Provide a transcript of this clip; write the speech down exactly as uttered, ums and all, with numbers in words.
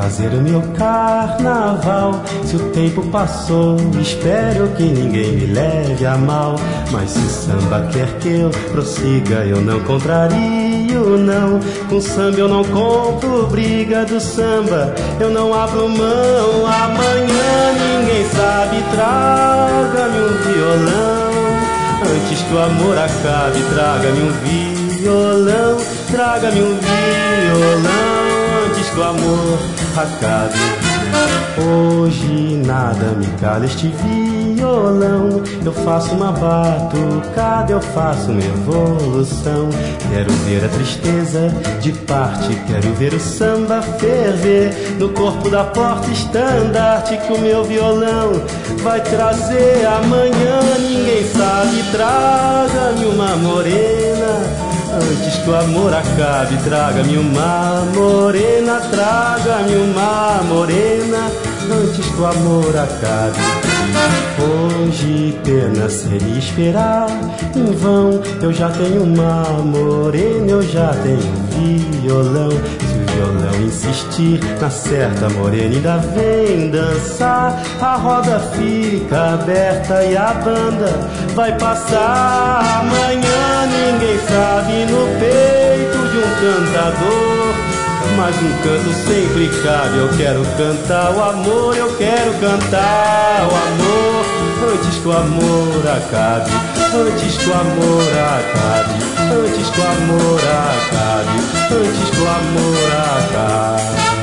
fazer o meu carnaval. Se o tempo passou, espero que ninguém me leve a mal. Mas se o samba quer que eu prossiga, eu não contrario, não. Com samba eu não compro briga, do samba eu não abro mão. Amanhã ninguém sabe, traga-me um violão. Antes que o amor acabe, traga-me um violão. Traga-me um violão antes que o amor acabe. Hoje nada me cala este violão. Eu faço uma batucada, eu faço uma evolução. Quero ver a tristeza de parte, quero ver o samba ferver. No corpo da porta estandarte que o meu violão vai trazer. Amanhã ninguém sabe, traga-me uma morena. Antes que o amor acabe, traga-me uma morena. Traga-me uma morena antes que o amor acabe. Hoje pena seria esperar em vão. Eu já tenho uma morena, eu já tenho um violão. Se o violão insistir na certa, morena ainda vem dançar. A roda fica aberta e a banda vai passar. Amanhã ninguém sabe, no peito de um cantador, mas um canto sempre cabe. Eu quero cantar o amor, eu quero cantar o amor antes que o amor acabe. Antes que o amor acabe. Antes que o amor acabe. Antes que o amor acabe.